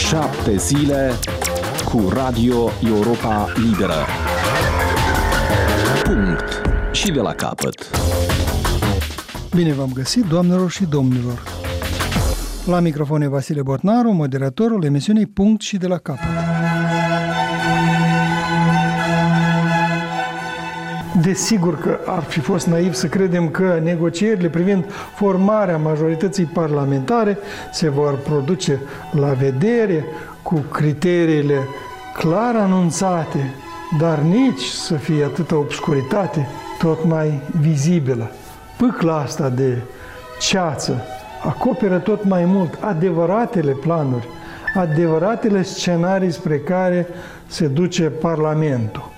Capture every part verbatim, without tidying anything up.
Șapte zile cu Radio Europa Liberă. Punct. Și de la capăt. Bine v-am găsit, doamnelor și domnilor. La microfon e Vasile Botnaru, moderatorul emisiunii Punct și de la capăt. Desigur că ar fi fost naiv să credem că negocierile privind formarea majorității parlamentare se vor produce la vedere, cu criteriile clar anunțate, dar nici să fie atâta obscuritate tot mai vizibilă. Pâcla asta de ceață acoperă tot mai mult adevăratele planuri, adevăratele scenarii spre care se duce Parlamentul.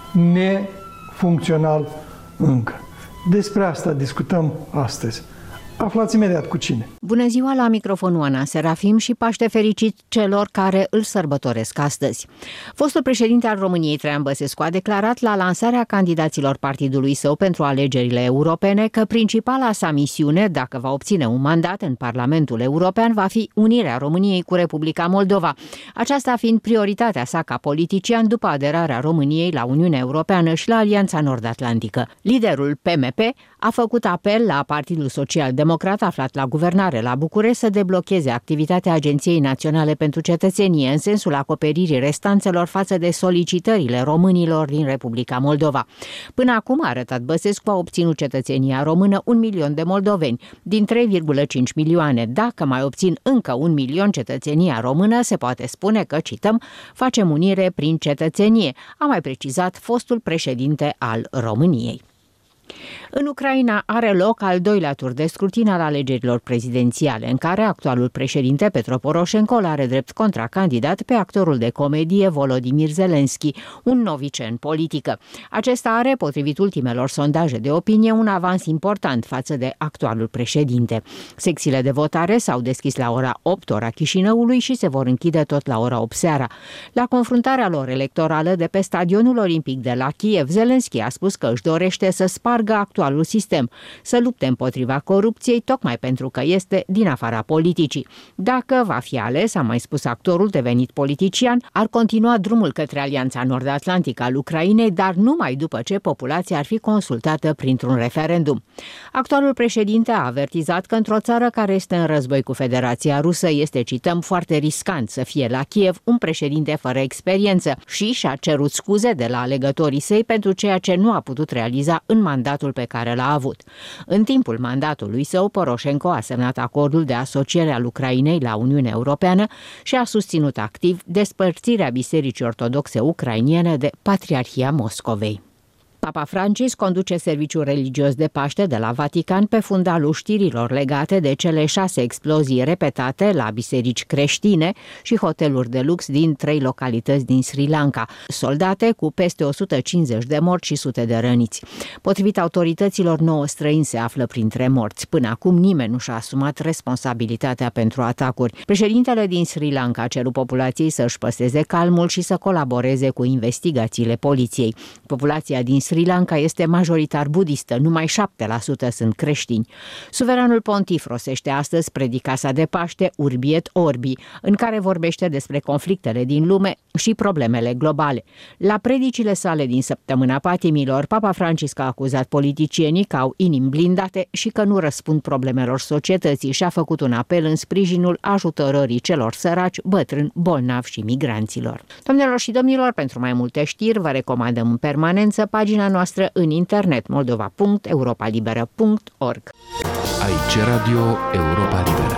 Nefuncțional încă. Despre asta discutăm astăzi. Aflați imediat cu cine. Bună ziua, la microfonul Ana Serafim și Paște fericit celor care îl sărbătoresc astăzi. Fostul președinte al României, Traian Băsescu, a declarat la lansarea candidaților partidului său pentru alegerile europene că principala sa misiune, dacă va obține un mandat în Parlamentul European, va fi unirea României cu Republica Moldova, aceasta fiind prioritatea sa ca politician după aderarea României la Uniunea Europeană și la Alianța Nord-Atlantică. Liderul P M P a făcut apel la Partidul Social-Democrat aflat la guvernare la București să deblocheze activitatea Agenției Naționale pentru Cetățenie în sensul acoperirii restanțelor față de solicitările românilor din Republica Moldova. Până acum, a arătat Băsescu, a obținut cetățenia română un milion de moldoveni, din trei virgulă cinci milioane. Dacă mai obțin încă un milion cetățenia română, se poate spune că, cităm, facem unire prin cetățenie, a mai precizat fostul președinte al României. În Ucraina are loc al doilea tur de scrutin al alegerilor prezidențiale, în care actualul președinte Petro Poroșenko are drept contracandidat pe actorul de comedie Volodymyr Zelensky, un novice în politică. Acesta are, potrivit ultimelor sondaje de opinie, un avans important față de actualul președinte. Secțiile de votare s-au deschis la ora opt, ora Chișinăului, și se vor închide tot la ora opt seara. La confruntarea lor electorală de pe stadionul olimpic de la Kiev, Zelensky a spus că își dorește să spargă actualul sistem, să lupte împotriva corupției, tocmai pentru că este din afara politicii. Dacă va fi ales, a mai spus actorul devenit politician, ar continua drumul către Alianța Nord-Atlantică al Ucrainei, dar numai după ce populația ar fi consultată printr-un referendum. Actualul președinte a avertizat că într-o țară care este în război cu Federația Rusă este, cităm, foarte riscant să fie la Kiev un președinte fără experiență și și-a cerut scuze de la alegătorii săi pentru ceea ce nu a putut realiza în mandatul pe care l-a avut. În timpul mandatului său, Poroșenko a semnat acordul de asociere al Ucrainei la Uniunea Europeană și a susținut activ despărțirea Bisericii Ortodoxe Ucrainiene de Patriarhia Moscovei. Papa Francis conduce serviciul religios de Paște de la Vatican pe fundalul știrilor legate de cele șase explozii repetate la biserici creștine și hoteluri de lux din trei localități din Sri Lanka, soldate cu peste o sută cincizeci de morți și sute de răniți. Potrivit autorităților, nouă străini se află printre morți. Până acum nimeni nu și-a asumat responsabilitatea pentru atacuri. Președintele din Sri Lanka a cerut populației să-și păstreze calmul și să colaboreze cu investigațiile poliției. Populația din Sri Lanka este majoritar budistă, numai șapte la sută sunt creștini. Suveranul pontif rostește astăzi predica sa de Paște Urbi et Orbi, în care vorbește despre conflictele din lume și problemele globale. La predicile sale din săptămâna patimilor, Papa Francisc a acuzat politicienii că au inimi blindate și că nu răspund problemelor societății și a făcut un apel în sprijinul ajutorării celor săraci, bătrâni, bolnavi și migranților. Doamnelor și domnilor, pentru mai multe știri, vă recomandăm în permanență pagina noastră în internet moldova punct europa liberă punct org. Aici Radio Europa Liberă.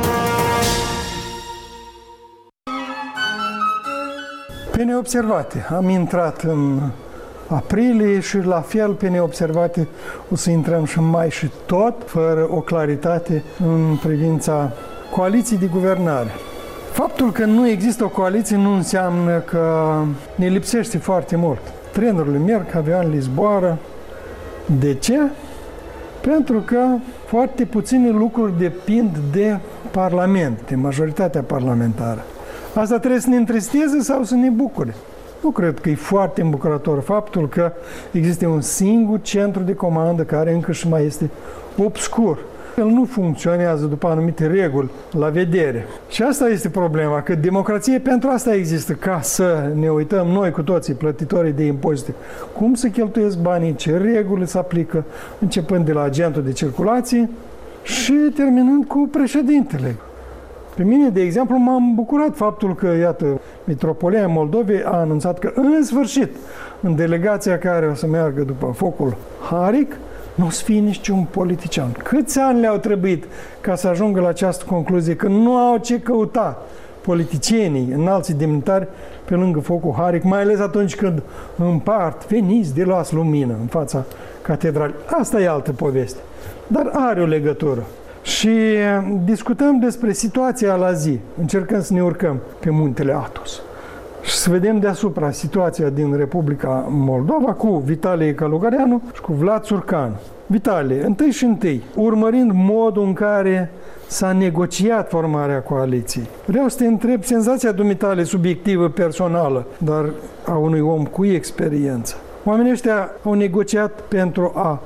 Pe neobservate. Am intrat în aprilie și la fel pe neobservate o să intrăm și în mai și tot fără o claritate în privința coaliției de guvernare. Faptul că nu există o coaliție nu înseamnă că ne lipsește foarte mult. Trenurile merg, avioanele zboară. De ce? Pentru că foarte puține lucruri depind de Parlament, de majoritatea parlamentară. Asta trebuie să ne întristeze sau să ne bucure? Nu cred că e foarte îmbucurător faptul că există un singur centru de comandă care încă și mai este obscur. El nu funcționează după anumite reguli la vedere. Și asta este problema, că democrație pentru asta există, ca să ne uităm noi cu toții, plătitorii de impozite, cum se cheltuiesc banii, ce reguli se aplică, începând de la agentul de circulație și terminând cu președintele. Pe mine, de exemplu, m-am bucurat faptul că, iată, Mitropolia Moldovei a anunțat că, în sfârșit, în delegația care o să meargă după focul Haric, nu o să fie niciun politician. Câți ani le-au trebuit ca să ajungă la această concluzie, că nu au ce căuta politicienii, înalții demnitari, pe lângă focul Haric, mai ales atunci când împart, veniți de luați lumină în fața catedralei. Asta e altă poveste, dar are o legătură. Și discutăm despre situația la zi, încercăm să ne urcăm pe muntele Athos și să vedem deasupra situația din Republica Moldova cu Vitalie Călugăreanu și cu Vlad Țurcanu. Vitalie, întâi și întâi, urmărind modul în care s-a negociat formarea coaliției. Vreau să te întreb senzația dumitale subiectivă, personală, dar a unui om cu experiență. Oamenii ăștia au negociat pentru a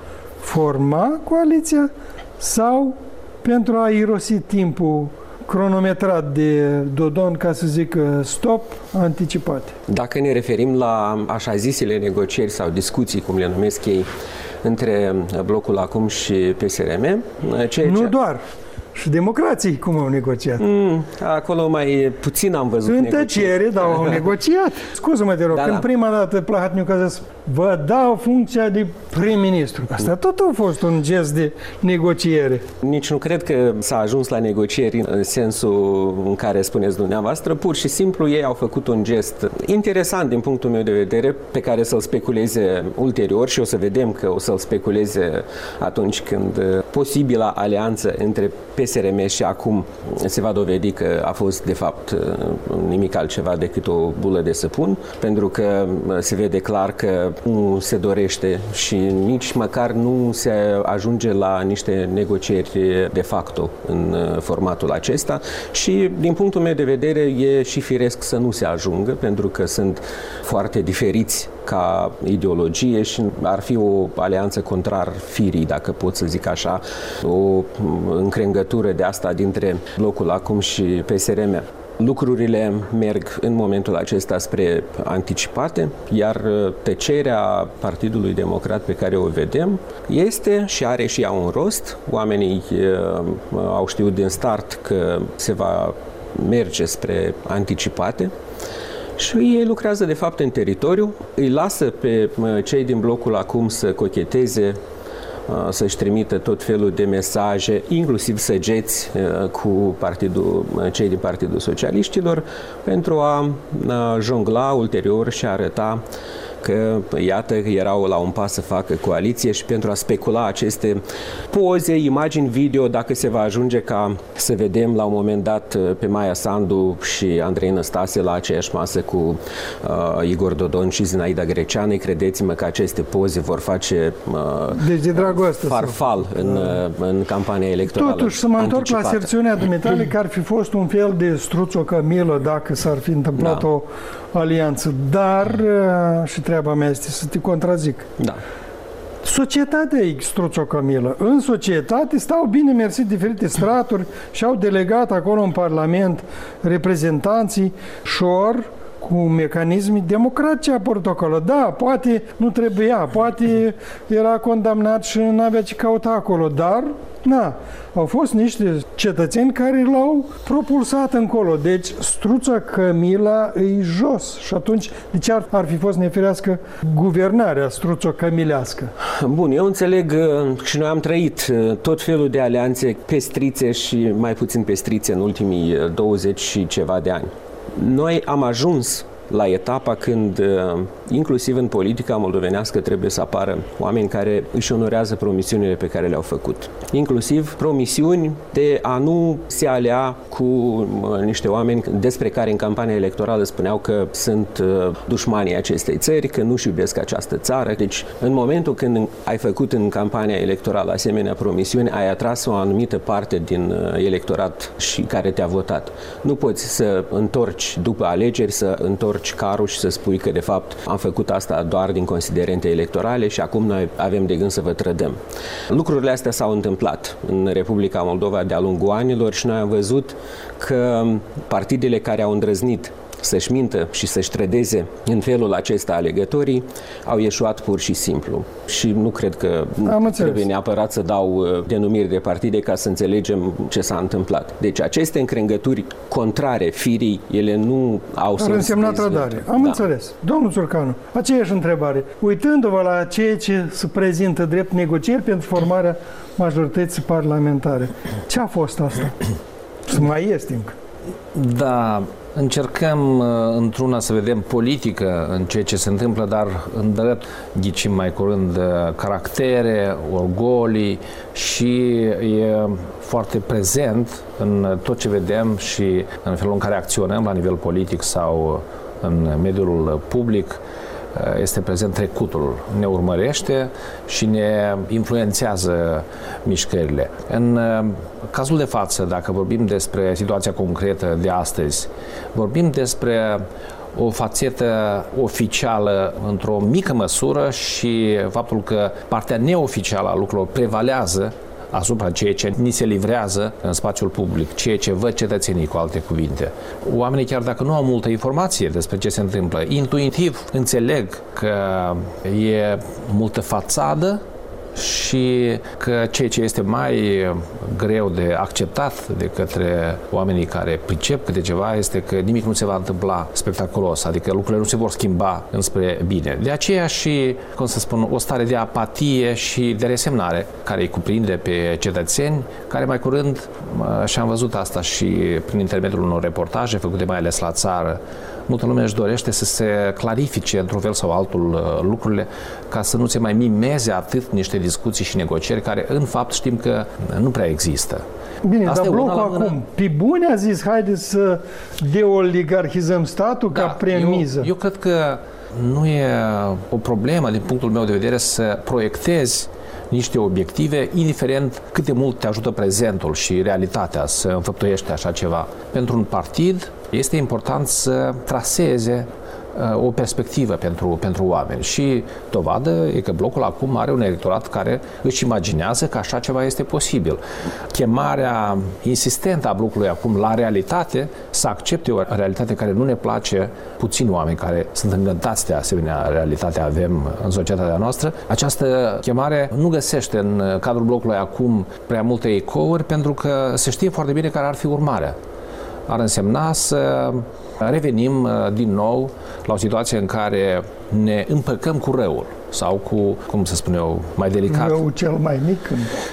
forma coaliția sau pentru a irosi timpul cronometrat de Dodon, ca să zic stop, anticipate? Dacă ne referim la așa zisele negocieri sau discuții, cum le numesc ei, între Blocul Acum și P S R M, ceea nu ce... doar. Și democrații cum au negociat? Mm, acolo mai puțin am văzut în negocieri. tăcere, dar au negociat. Scuză-mă, te rog, da, când da. prima dată Plahotniuc a zis, vă dau funcția de prim-ministru. Asta tot a fost un gest de negociere. Nici nu cred că s-a ajuns la negocieri în sensul în care spuneți dumneavoastră. Pur și simplu ei au făcut un gest interesant din punctul meu de vedere, pe care să-l speculeze ulterior și o să vedem că o să-l speculeze atunci când posibila alianță între P S R M și acum se va dovedi că a fost de fapt nimic altceva decât o bulă de săpun, pentru că se vede clar că nu se dorește și nici măcar nu se ajunge la niște negocieri de facto în formatul acesta și din punctul meu de vedere e și firesc să nu se ajungă, pentru că sunt foarte diferiți ca ideologie și ar fi o alianță contrar firii, dacă pot să zic așa, o încrengătură de asta dintre Blocul Acum și P S R M. Lucrurile merg în momentul acesta spre anticipate, iar tăcerea Partidului Democrat pe care o vedem este și are și ea un rost. Oamenii au știut din start că se va merge spre anticipate și ei lucrează de fapt în teritoriu, îi lasă pe cei din Blocul Acum să cocheteze, să-și trimită tot felul de mesaje, inclusiv săgeți cu partidul, cei din Partidul Socialiștilor, pentru a jongla ulterior și a arăta că, iată, erau la un pas să facă coaliție și pentru a specula aceste poze, imagini video, dacă se va ajunge ca să vedem la un moment dat pe Maia Sandu și Andrei Năstase la aceeași masă cu uh, Igor Dodon și Zinaida Greceanu, credeți-mă că aceste poze vor face uh, deci de dragoste farfal în, uh, în campania electorală. Totuși, să mă întorc la secțiunea dumitale, că ar fi fost un fel de Struțo Camilă dacă s-ar fi întâmplat da. o alianță, dar și treaba mea este să te contrazic. Da. Societatea e Struțo Camilă. În societate stau bine mersi diferite straturi și au delegat acolo în Parlament reprezentanții șor cu mecanisme democratice a protocol. Da, poate nu trebuia, poate era condamnat și n-avea ce căuta acolo, dar na, au fost niște cetățeni care l-au propulsat încolo. Deci, Struța Camila e jos. Și atunci, de ce ar, ar fi fost nefirească guvernarea struțo-camilească? Bun, eu înțeleg și noi am trăit tot felul de alianțe pestrițe și mai puțin pestrițe în ultimii douăzeci și ceva de ani. Noi am ajuns la etapa când, inclusiv în politica moldovenească, trebuie să apară oameni care își onorează promisiunile pe care le-au făcut. Inclusiv promisiuni de a nu se alea cu niște oameni despre care în campania electorală spuneau că sunt dușmanii acestei țări, că nu-și iubesc această țară. Deci, în momentul când ai făcut în campania electorală asemenea promisiuni, ai atras o anumită parte din electorat și care te-a votat. Nu poți să întorci după alegeri, să întorci întorci carul și să spui că de fapt am făcut asta doar din considerente electorale și acum noi avem de gând să vă trădăm. Lucrurile astea s-au întâmplat în Republica Moldova de-a lungul anilor și noi am văzut că partidele care au îndrăznit să-și mintă și să-și trădeze în felul acesta alegătorii au ieșuat pur și simplu. Și nu cred că Am trebuie neapărat să dau denumiri de partide ca să înțelegem ce s-a întâmplat. Deci aceste încrengături contrare firii, ele nu au sens. Ar însemna trădare. Am da. înțeles. Domnul Țurcanu, aceeași întrebare. Uitându-vă la ceea ce se prezintă drept negocieri pentru formarea majorității parlamentare, ce a fost asta? Să mai este încă. Da, încercăm într-una să vedem politică în ceea ce se întâmplă, dar în drept ghicim mai curând caractere, orgolii și e foarte prezent în tot ce vedem și în felul în care acționăm la nivel politic sau în mediul public. Este prezent trecutul, ne urmărește și ne influențează mișcările. În cazul de față, dacă vorbim despre situația concretă de astăzi, vorbim despre o fațetă oficială într-o mică măsură și faptul că partea neoficială a lucrurilor prevalează asupra ceea ce ni se livrează în spațiul public, ceea ce văd cetățenii, cu alte cuvinte. Oamenii, chiar dacă nu au multă informație despre ce se întâmplă, intuitiv înțeleg că e multă fațadă și că ceea ce este mai greu de acceptat de către oamenii care pricep câte ceva este că nimic nu se va întâmpla spectaculos, adică lucrurile nu se vor schimba înspre bine. De aceea și, cum să spun, o stare de apatie și de resemnare care îi cuprinde pe cetățeni, care mai curând, și am văzut asta și prin intermediul unor reportaje făcute mai ales la țară, multă lume își dorește să se clarifice într-un fel sau altul lucrurile ca să nu se mai mimeze atât niște discuții și negocieri care în fapt știm că nu prea există. Bine, asta dar blocul acum, pe bune a zis, haideți să deoligarhizăm statul da, ca premiză. Eu, eu cred că nu e o problemă din punctul meu de vedere să proiectezi niște obiective, indiferent cât de mult te ajută prezentul și realitatea să înfăptuiești așa ceva. Pentru un partid este important să traseze uh, o perspectivă pentru, pentru oameni și dovadă e că blocul acum are un electorat care își imaginează că așa ceva este posibil. Chemarea insistentă a blocului acum la realitate, să accepte o realitate care nu ne place, puțini oameni care sunt încântați de asemenea realitate avem în societatea noastră, această chemare nu găsește în cadrul blocului acum prea multe ecouri pentru că se știe foarte bine care ar fi urmarea. Ar însemna să revenim din nou la o situație în care ne împăcăm cu răul sau cu, cum să spun eu, mai delicat. Răul cel mai mic.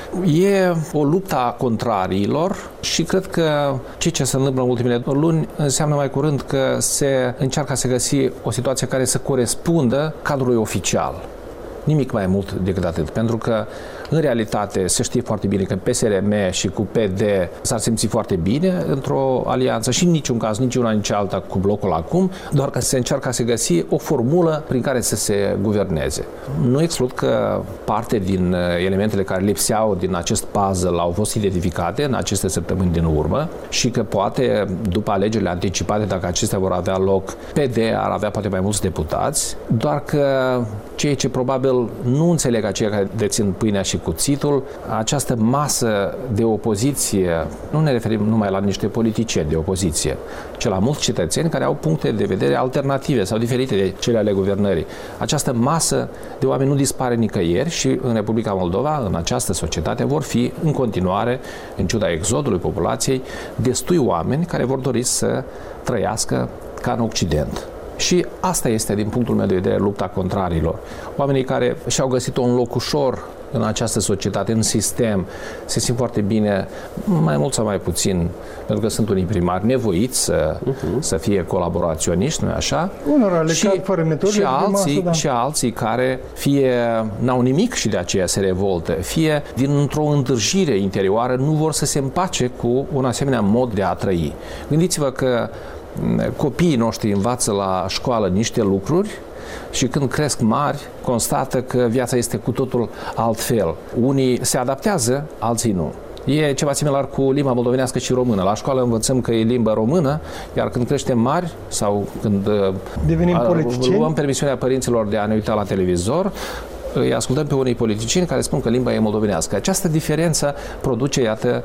E o luptă a contrariilor și cred că ceea ce se întâmplă în ultimele luni înseamnă mai curând că se încearcă să găsi o situație care să corespundă cadrului oficial. Nimic mai mult decât atât, pentru că în realitate se știe foarte bine că P S R M și cu P D s-ar simți foarte bine într-o alianță și în niciun caz, nici una, nici alta cu blocul acum, doar că se încearcă să găsi o formulă prin care să se guverneze. Nu exclud că parte din elementele care lipseau din acest puzzle au fost identificate în aceste săptămâni din urmă și că poate, după alegerile anticipate, dacă acestea vor avea loc, P D ar avea poate mai mulți deputați, doar că ceea ce probabil nu înțeleg aceia care dețin pâinea și cuțitul, această masă de opoziție, nu ne referim numai la niște politicieni de opoziție, ci la mulți cetățeni care au puncte de vedere alternative sau diferite de cele ale guvernării. Această masă de oameni nu dispare nicăieri și în Republica Moldova, în această societate, vor fi în continuare, în ciuda exodului populației, destui oameni care vor dori să trăiască ca în Occident. Și asta este, din punctul meu de vedere, lupta contrariilor. Oamenii care și-au găsit un loc ușor în această societate, în sistem, se simt foarte bine, mai mult sau mai puțin, pentru că sunt unii primari nevoiți să, uh-huh. să fie colaboraționiști, nu-i așa? Unora le și, fără metode și, alții, masă, da. și alții care fie n-au nimic și de aceea se revoltă, fie dintr-o întârziere interioară nu vor să se împace cu un asemenea mod de a trăi. Gândiți-vă că copiii noștri învață la școală niște lucruri și când cresc mari, constată că viața este cu totul altfel. Unii se adaptează, alții nu. E ceva similar cu limba moldovenească și română. La școală învățăm că e limba română, iar când creștem mari sau când devenim politicieni, luăm permisiunea părinților de a ne uita la televizor, îi ascultăm pe unii politicieni care spun că limba e moldovenească. Această diferență produce, iată,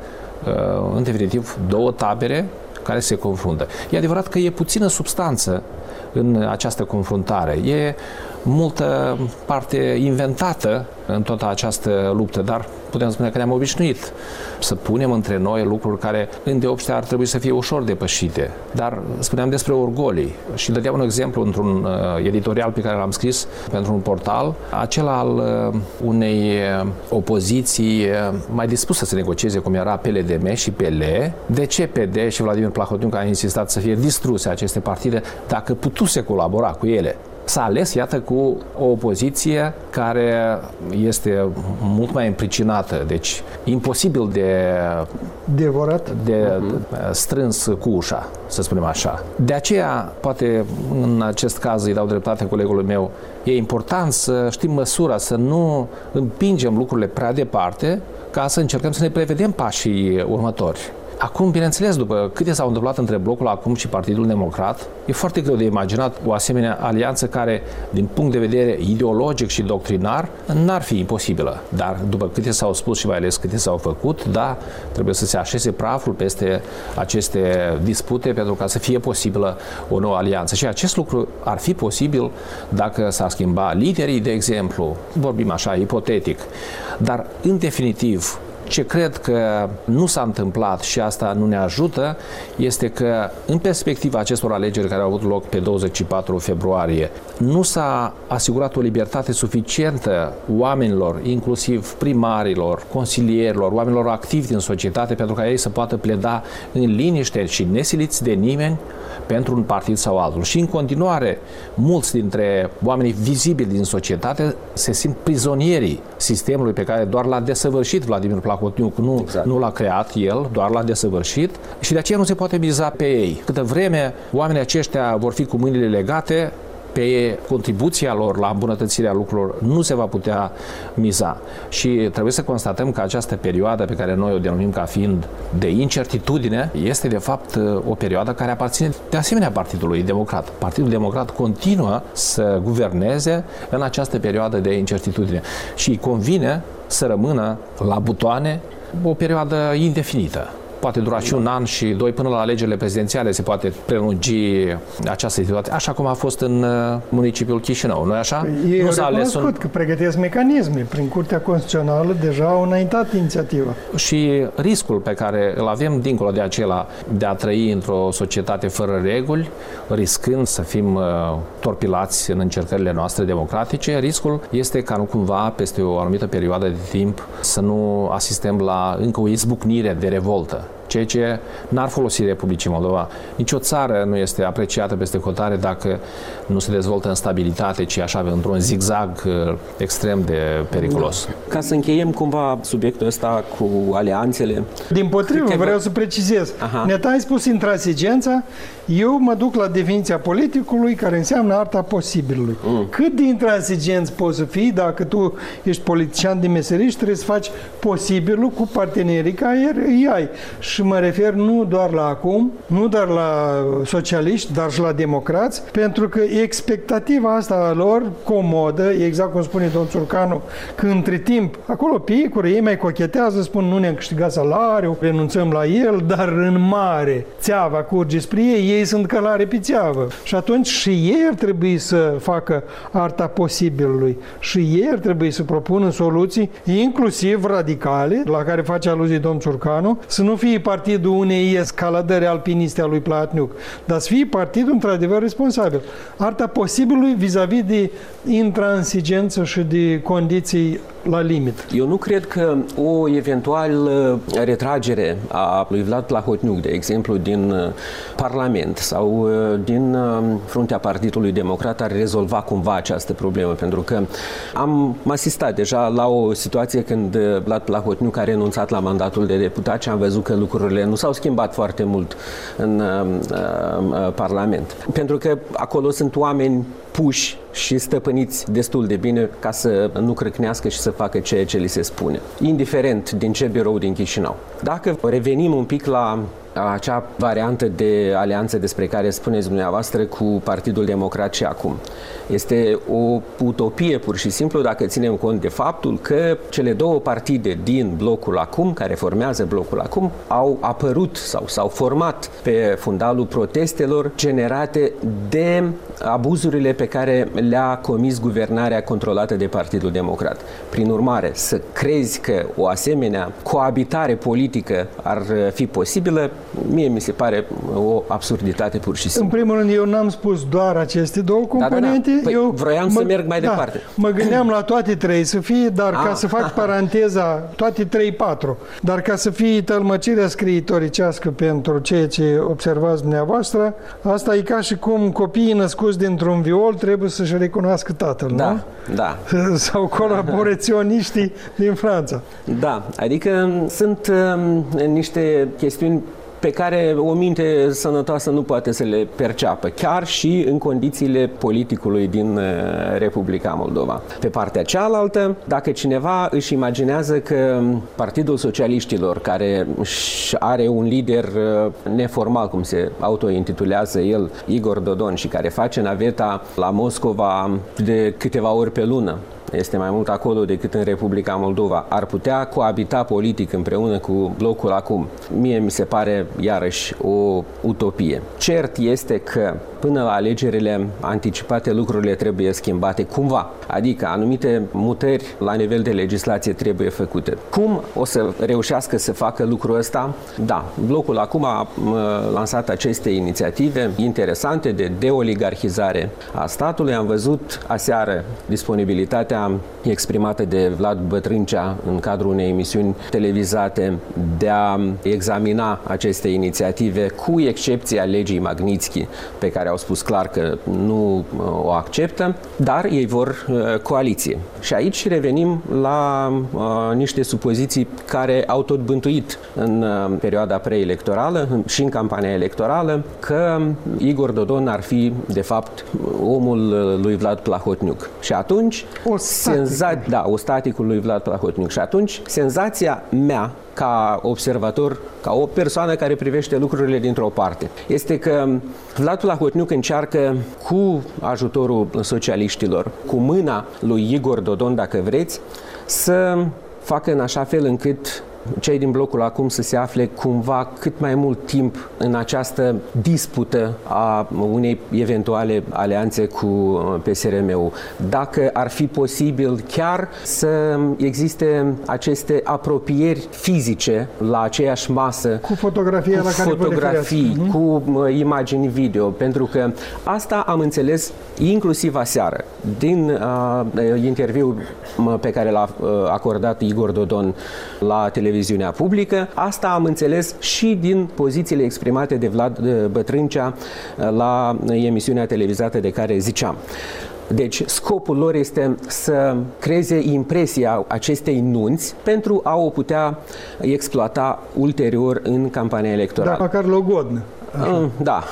în definitiv, două tabere care se confruntă. E adevărat că e puțină substanță în această confruntare. E multă parte inventată în toată această luptă, dar putem spune că ne-am obișnuit să punem între noi lucruri care îndeopște ar trebui să fie ușor depășite. Dar spuneam despre orgolii și dădeam un exemplu într-un uh, editorial pe care l-am scris pentru un portal, acela al uh, unei uh, opoziții uh, mai dispusă să negocieze, cum era P L D M și P L. De ce P D și Vladimir Plahotniuc a insistat să fie distruse aceste partide dacă putuse colabora cu ele? S-a ales, iată, cu o opoziție care este mult mai împricinată, deci imposibil de, devorat, de uh-huh. strâns cu ușa, să spunem așa. De aceea, poate în acest caz îi dau dreptate colegului meu, e important să știm măsura, să nu împingem lucrurile prea departe, ca să încercăm să ne prevedem pașii următori. Acum, bineînțeles, după câte s-au întâmplat între Blocul Acum și Partidul Democrat, e foarte greu de imaginat o asemenea alianță care, din punct de vedere ideologic și doctrinar, n-ar fi imposibilă. Dar, după câte s-au spus și mai ales câte s-au făcut, da, trebuie să se așeze praful peste aceste dispute pentru ca să fie posibilă o nouă alianță. Și acest lucru ar fi posibil dacă s-ar schimba liderii, de exemplu, vorbim așa, ipotetic. Dar, în definitiv, ce cred că nu s-a întâmplat și asta nu ne ajută este că în perspectiva acestor alegeri care au avut loc pe douăzeci și patru februarie nu s-a asigurat o libertate suficientă oamenilor, inclusiv primarilor, consilierilor, oamenilor activi din societate pentru ca ei să poată pleda în liniște și nesiliți de nimeni pentru un partid sau altul. Și în continuare, mulți dintre oamenii vizibili din societate se simt prizonierii sistemului pe care doar l-a desăvârșit Vladimir Plahotniuc, nu, exact. nu l-a creat el, doar l-a desăvârșit și de aceea nu se poate biza pe ei. Câtă vreme oamenii aceștia vor fi cu mâinile legate, pe contribuția lor la îmbunătățirea lucrurilor nu se va putea miza. Și trebuie să constatăm că această perioadă pe care noi o denumim ca fiind de incertitudine este de fapt o perioadă care aparține de asemenea Partidului Democrat. Partidul Democrat continuă să guverneze în această perioadă de incertitudine și îi convine să rămână la butoane o perioadă indefinită. Poate dura și un an și doi până la alegerile prezidențiale se poate prelungi această situație, așa cum a fost în municipiul Chișinău, nu-i așa? E nu s-a ales un... că pregătesc mecanisme. Prin Curtea Constituțională deja au înaintat inițiativa. Și riscul pe care îl avem dincolo de acela de a trăi într-o societate fără reguli, riscând să fim uh, torpilați în încercările noastre democratice, riscul este ca nu cumva peste o anumită perioadă de timp să nu asistăm la încă o izbucnire de revoltă. Ceea ce n-ar folosi Republicii Moldova. Nici o țară nu este apreciată peste hotare dacă nu se dezvoltă în stabilitate, ci așa, într-un zigzag extrem de periculos. Ca să încheiem cumva subiectul ăsta cu alianțele... Din potrivă, vreau să precizez. Aha. Ne-ai spus intransigența, eu mă duc la definiția politicului care înseamnă arta posibilului. Mm. Cât de intransigenți poți să fii dacă tu ești politician de meserie și trebuie să faci posibilul cu partenerii care îi ai. Și mă refer nu doar la acum, nu doar la socialiști, dar și la democrați, pentru că expectativa asta a lor comodă, exact cum spune domnul Țurcanu, că între timp, acolo picură, ei mai cochetează, spun nu ne-am câștigat salariul, renunțăm la el, dar în mare țeava curge spre ei, ei sunt călare pe țeavă. Și atunci și ei ar trebui să facă arta posibilului și ei ar trebui să propună soluții, inclusiv radicale, la care face aluzie domnul Țurcanu, să nu fie partidul unei escaladări alpiniste a lui Plahotniuc, dar să fie partidul într-adevăr responsabil. Arta posibilului vis-a-vis de intransigență și de condiții la limit. Eu nu cred că o eventuală retragere a lui Vlad Plahotniuc, de exemplu, din Parlament sau din fruntea Partidului Democrat ar rezolva cumva această problemă, pentru că am asistat deja la o situație când Vlad Plahotniuc a renunțat la mandatul de deputat și am văzut că lucrurile nu s-au schimbat foarte mult în uh, uh, Parlament. Pentru că acolo sunt oameni puși și stăpâniți destul de bine ca să nu crâcnească și să facă ceea ce li se spune, indiferent din ce birou din Chișinău. Dacă revenim un pic la acea variantă de alianță despre care spuneți dumneavoastră cu Partidul Democrat și acum, este o utopie pur și simplu dacă ținem cont de faptul că cele două partide din blocul acum, care formează blocul acum, au apărut sau s-au format pe fundalul protestelor generate de abuzurile pe care le-a comis guvernarea controlată de Partidul Democrat. Prin urmare, să crezi că o asemenea coabitare politică ar fi posibilă, mie mi se pare o absurditate pur și simplu. În primul rând, eu n-am spus doar aceste două componente. Da, da, da. Păi, eu vroiam mă, să merg mai da, departe. Mă gândeam la toate trei să fie, dar ah. ca să fac paranteza, toate trei, patru, dar ca să fie tălmăcirea scriitoricească pentru ceea ce observați dumneavoastră, asta e ca și cum copiii născuți dintr-un viol trebuie să-și recunoască tatăl, da, nu? Da. Sau colaboraționiștii din Franța. Da, adică sunt uh, niște chestiuni pe care o minte sănătoasă nu poate să le perceapă, chiar și în condițiile politicului din Republica Moldova. Pe partea cealaltă, dacă cineva își imaginează că Partidul Socialiștilor, care are un lider neformal, cum se autointitulează el, Igor Dodon, și care face naveta la Moscova de câteva ori pe lună, este mai mult acolo decât în Republica Moldova, ar putea coabita politic împreună cu blocul acum. Mie mi se pare iarăși o utopie. Cert este că până la alegerile anticipate lucrurile trebuie schimbate cumva, adică anumite mutări la nivel de legislație trebuie făcute. Cum o să reușească să facă lucrul ăsta? Da, blocul acum a lansat aceste inițiative interesante de deoligarhizare a statului. Am văzut aseară disponibilitatea exprimată de Vlad Bătrâncea în cadrul unei emisiuni televizate de a examina aceste inițiative, cu excepția legii Magnitsky, pe care au spus clar că nu o acceptă, dar ei vor uh, coaliție. Și aici revenim la uh, niște supoziții care au tot bântuit în uh, perioada preelectorală și în campania electorală, că Igor Dodon ar fi, de fapt, omul lui Vlad Plahotniuc. Și atunci Senza- da, ostaticul lui Vlad Plahotniuc. Și atunci, senzația mea, ca observator, ca o persoană care privește lucrurile dintr-o parte, este că Vlad Plahotniuc încearcă, cu ajutorul socialiștilor, cu mâna lui Igor Dodon, dacă vreți, să facă în așa fel încât cei din blocul acum să se afle cumva cât mai mult timp în această dispută a unei eventuale alianțe cu P S R M-ul. Dacă ar fi posibil chiar să existe aceste apropieri fizice la aceeași masă, cu fotografia cu la care fotografii, vă cu imagini video, pentru că asta am înțeles inclusiv aseară din uh, interviul pe care l-a uh, acordat Igor Dodon la televiziunea publică. Asta am înțeles și din pozițiile exprimate de Vlad Bătrâncea la emisiunea televizată de care ziceam. Deci, scopul lor este să creeze impresia acestei nunți pentru a o putea exploata ulterior în campania electorală. Dar măcar logodnă. Așa. Da.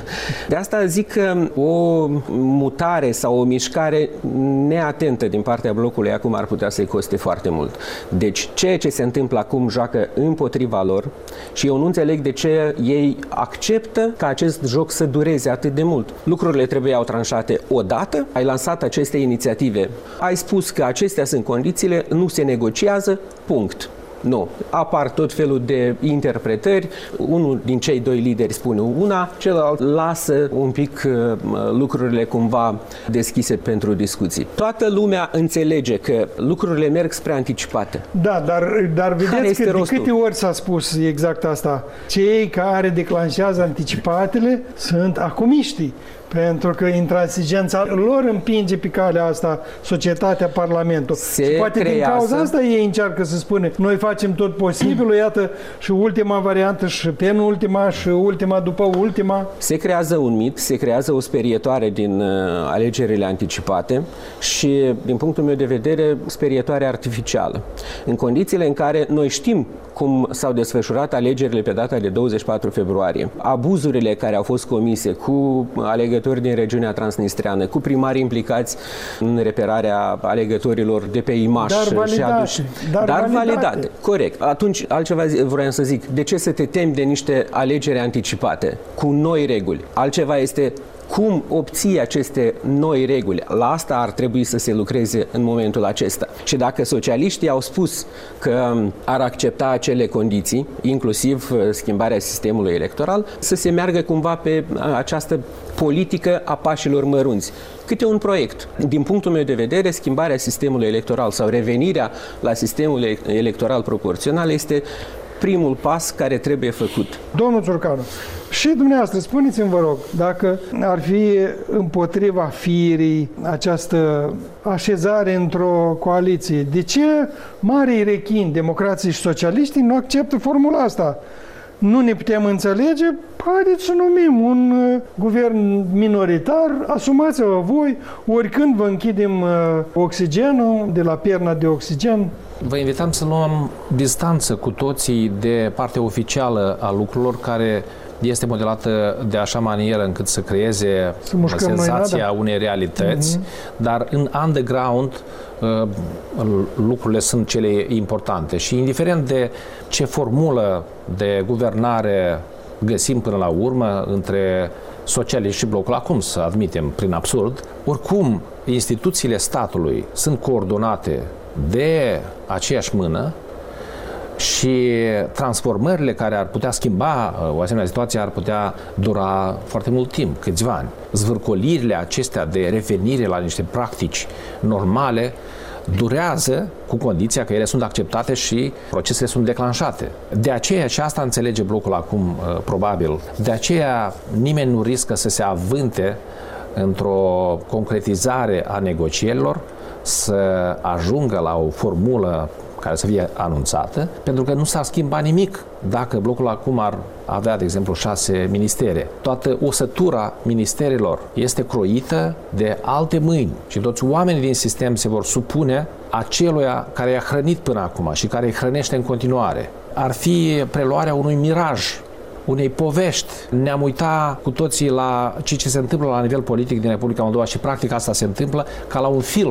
De asta zic că o mutare sau o mișcare neatentă din partea blocului acum ar putea să-i coste foarte mult. Deci ceea ce se întâmplă acum joacă împotriva lor și eu nu înțeleg de ce ei acceptă ca acest joc să dureze atât de mult. Lucrurile trebuiau tranșate odată, ai lansat aceste inițiative, ai spus că acestea sunt condițiile, nu se negociază, punct. Nu. Apar tot felul de interpretări. Unul din cei doi lideri spune una, celălalt lasă un pic uh, lucrurile cumva deschise pentru discuții. Toată lumea înțelege că lucrurile merg spre anticipate. Da, dar, dar vedeți că de câte ori s-a spus exact asta. Cei care declanșează anticipatele sunt acumiștii. Pentru că intransigența lor împinge pe calea asta societatea, Parlamentul. Se și poate creează... din cauza asta ei încearcă să spună noi facem tot posibilul, iată și ultima variantă și penultima și ultima după ultima. Se creează un mit, se creează o sperietoare din uh, alegerile anticipate și, din punctul meu de vedere, sperietoare artificială. În condițiile în care noi știm cum s-au desfășurat alegerile pe data de douăzeci și patru februarie, abuzurile care au fost comise cu alegători alegători din regiunea transnistreană, cu primari implicați în reperarea alegătorilor de pe Imaș. Dar validate. Și aduși, dar, dar validate. validate. Corect. Atunci, altceva vreau să zic, de ce să te temi de niște alegeri anticipate, cu noi reguli? Altceva este cum obții aceste noi reguli. La asta ar trebui să se lucreze în momentul acesta. Și dacă socialiștii au spus că ar accepta acele condiții, inclusiv schimbarea sistemului electoral, să se meargă cumva pe această politică a pașilor mărunți. Câte un proiect. Din punctul meu de vedere, schimbarea sistemului electoral sau revenirea la sistemul electoral proporțional este primul pas care trebuie făcut. Domnul Țurcanu, și dumneavoastră, spuneți-mi, vă rog, dacă ar fi împotriva firii această așezare într-o coaliție, de ce marii rechini, democrații și socialiștii, nu acceptă formula asta? Nu ne putem înțelege? Haideți să numim un uh, guvern minoritar, asumați-vă voi, oricând vă închidem uh, oxigenul, de la pierna de oxigen. Vă invităm să luăm distanță cu toții de partea oficială a lucrurilor care este modelată de așa manieră încât să creeze să senzația noi, da. unei realități, mm-hmm. dar în underground uh, lucrurile sunt cele importante și indiferent de ce formulă de guvernare găsim până la urmă între socialiști și blocul, acum să admitem prin absurd, oricum instituțiile statului sunt coordonate de aceeași mână și transformările care ar putea schimba o asemenea situație ar putea dura foarte mult timp, câțiva ani. Zvârcolirile acestea de revenire la niște practici normale durează cu condiția că ele sunt acceptate și procesele sunt declanșate. De aceea, și asta înțelege blocul acum probabil, de aceea nimeni nu riscă să se avânte într-o concretizare a negocierilor, să ajungă la o formulă care să fie anunțată, pentru că nu s-ar schimba nimic dacă blocul acum ar avea, de exemplu, șase ministere. Toată osătura ministerilor este croită de alte mâini și toți oamenii din sistem se vor supune aceluia care i-a hrănit până acum și care îi hrănește în continuare. Ar fi preluarea unui miraj, unei povești. Ne-am uitat cu toții la ceea ce se întâmplă la nivel politic din Republica Moldova și practic asta se întâmplă ca la un film.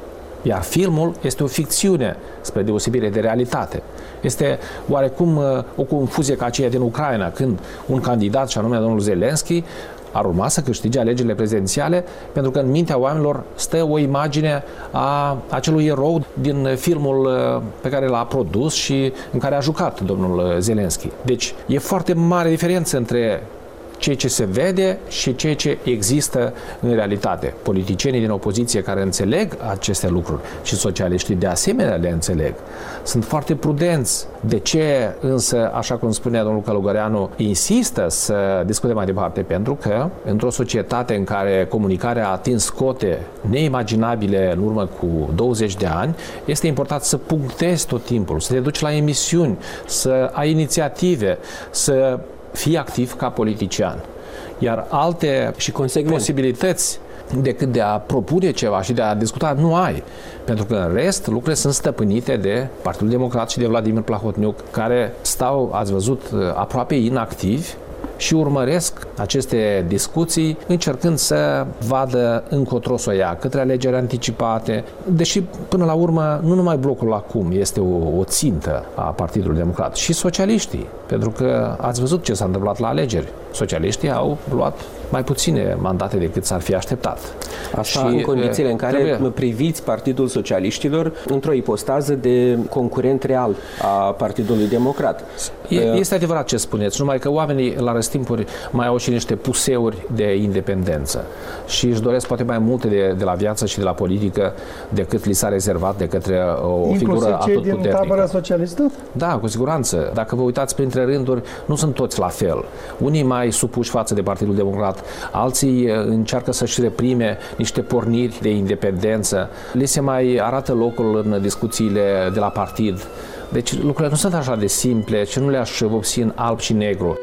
Iar filmul este o ficțiune, spre deosebire de realitate. Este oarecum o confuzie ca aceea din Ucraina, când un candidat, și anume domnul Zelenski, ar urma să câștige alegerile prezidențiale, pentru că în mintea oamenilor stă o imagine a acelui erou din filmul pe care l-a produs și în care a jucat domnul Zelenski. Deci e foarte mare diferență între ceea ce se vede și ceea ce există în realitate. Politicienii din opoziție care înțeleg aceste lucruri și socialiștii de asemenea le înțeleg, sunt foarte prudenți. De ce însă, așa cum spunea domnul Călugăreanu, insistă să discute mai departe? Pentru că într-o societate în care comunicarea a atins cote neimaginabile în urmă cu douăzeci de ani, este important să punctezi tot timpul, să te duci la emisiuni, să ai inițiative, să fii activ ca politician. Iar alte și posibilități decât de a propune ceva și de a discuta nu ai. Pentru că în rest lucrurile sunt stăpânite de Partidul Democrat și de Vladimir Plahotniuc, care stau, ați văzut, aproape inactivi și urmăresc aceste discuții încercând să vadă încotro să o ia, către alegeri anticipate, deși până la urmă nu numai blocul acum este o, o țintă a Partidului Democrat, și socialiștii, pentru că ați văzut ce s-a întâmplat la alegeri. Socialiștii au luat mai puține mandate decât s-ar fi așteptat. Asta și în condițiile în care trebuie... priviți Partidul Socialiștilor într-o ipostază de concurent real a Partidului Democrat. Este adevărat ce spuneți, numai că oamenii la răstimpuri mai au și niște puseuri de independență și își doresc poate mai multe de, de la viață și de la politică decât li s-a rezervat de către o Inclusiv figură atât puternică. Inclusiv cei din tabăra socialistă? Da, cu siguranță. Dacă vă uitați printre rânduri, nu sunt toți la fel. Unii mai supuși față de Partidul Democrat, alții încearcă să-și reprime niște porniri de independență. Li se mai arată locul în discuțiile de la partid. Deci lucrurile nu sunt așa de simple și nu le-aș vopsi în alb și negru.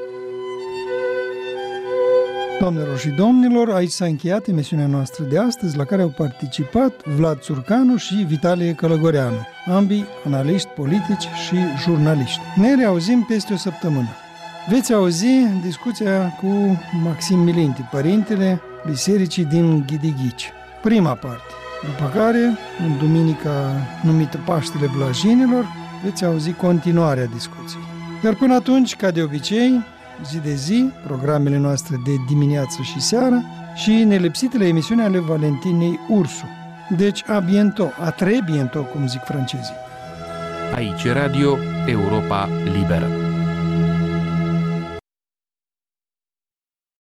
Doamnelor și domnilor, aici s-a încheiat emisiunea noastră de astăzi, la care au participat Vlad Țurcanu și Vitalie Călăgoreanu, ambii analiști politici și jurnaliști. Ne reauzim peste o săptămână. Veți auzi discuția cu Maxim Milinti, părintele Bisericii din Ghidighici. Prima parte. După care, în duminica numită Paștele Blajinilor, veți auzi continuarea discuției. Iar până atunci, ca de obicei, zi de zi, programele noastre de dimineață și seară și nelipsitele emisiuni ale Valentinei Ursu. Deci, a bientôt, a très bientôt, cum zic francezii. Aici Radio Europa Liberă.